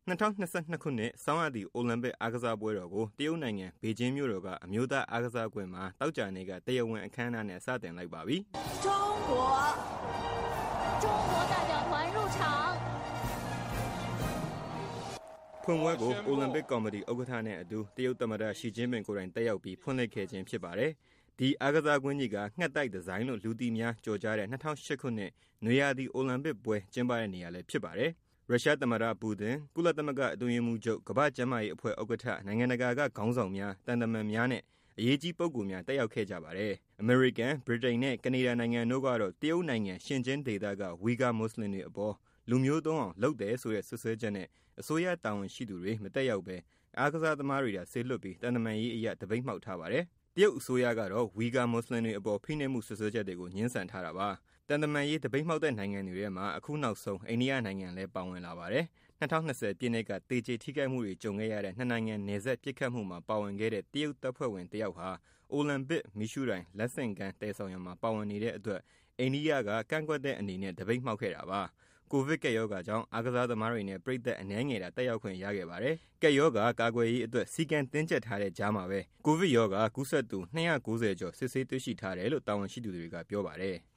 2022 ခုနှစ်ဆောင်းရာသီအိုလံပစ်အားကစားပွဲတော်ကိုတရုတ်နိုင်ငံဘေကျင်းမြို့တော်ကအမျိုးသားအားကစားကွင်းမှာတောက်ကြနေ့ကတရားဝင်အခမ်းအနားနဲ့စတင်လိုက်ပါပြီ။中国代表团入场ဖွင့်ပွဲကိုအိုလံပစ်ကော်မတီဥက္ကဋ္ဌနဲ့အတူတရုတ်သမ္မတရှီကျင်းပင်ကိုယ်တိုင်တက်ရောက်ပြီးဖွင့်လှစ်ခဲ့ခြင်းဖြစ်ပါတယ်။ဒီအားကစားကွင်းကြီးကငှက်တိုက်ဒီဇိုင်းလို့လူသိများကြော်ကြားတဲ့2008ခုနှစ်နွေရာသီအိုလံပစ်ပွဲကျင်းပတဲ့နေရာလည်းဖြစ်ပါတယ်။ရုရှားသမ္မတပူတင်၊ကုလသမဂ္ဂအတွင်းရေးမှူးချုပ်၊ကမ္ဘာ့ကျန်းမာရေးအဖွဲ့ဥက္ကဋ္ဌ၊နိုင်ငံတကာကခေါင်းဆောင်များ၊တန်တမန်များနဲ့အရေးကြီးပုဂ္ဂိုလ်များတက်ရောက်ခဲ့ကြပါတယ်။အမေရိကန်၊ဗြိတိန်နဲ့ကနေဒါနိုင်ငံတို့ကတော့တရုတ်နိုင်ငံရှင်ကျင်းဒေသကဝီဂါမွတ်စလင်တွေအပေါ်လူမျိုးတုံးအောင်လုပ်တယ်ဆိုတဲ့စွပ်စွဲချက်နဲ့အစိုးရတာဝန်ရှိသူတွေမတက်ရောက်ဘဲအားကစားသမားတွေသာဆေးလွှတ်ပြီးတန်တမန်ရေးအရတပိတ်မှောက်ထားပါတယ်။တရုတ်အစိုးရကတော့ဝီဂါမွတ်စလင်တွေအပေါ်ဖိနှိပ်မှုစွပ်စွဲချက်တွေကိုငြင်းဆန်ထားတာပါ။တန်တမန်ရေးတပိတ်မှောက်တဲ့နိုင်ငံတွေထဲမှာအခုနောက်ဆုံးအိန္ဒိယနိုင်ငံလည်းပါဝင်လာပါတယ်။2020ပြည့်နှစ်ကသေကျေထိခိုက်မှုတွေကြုံခဲ့ရတဲ့နှစ်နိုင်ငံနယ်စပ်ပစ်ခတ်မှုမှာပါဝင်ခဲ့တဲ့တရုတ်တပ်ဖွဲ့ဝင်တယောက်ဟာအိုလံပစ်မီးရှူးတိုင်လက်ဆင့်ကမ်းတည်ဆောင်ရမှာပါဝင်နေတဲ့အတွက်အိန္ဒိယကကန့်ကွက်တဲ့အနေနဲ့တပိတ်မှောက်ခဲ့တာပါ။ကိုဗစ်ကပ်ရောဂါကြောင့်အားကစားသမားတွေနဲ့ပရိသတ်အနည်းငယ်သာတက်ရောက်ခွင့်ရခဲ့ပါတယ်။ကပ်ရောဂါကာကွယ်ရေးအတွက်စည်းကမ်းတင်းကျပ်ထားတဲ့ကြားမှာပဲကိုဗစ်ရောဂါကူးစက်သူ290ကျော်စစ်ဆေးတွေ့ရှိထားတယ်လို့တာဝန်ရှိသူတွေကပြောပါတယ်။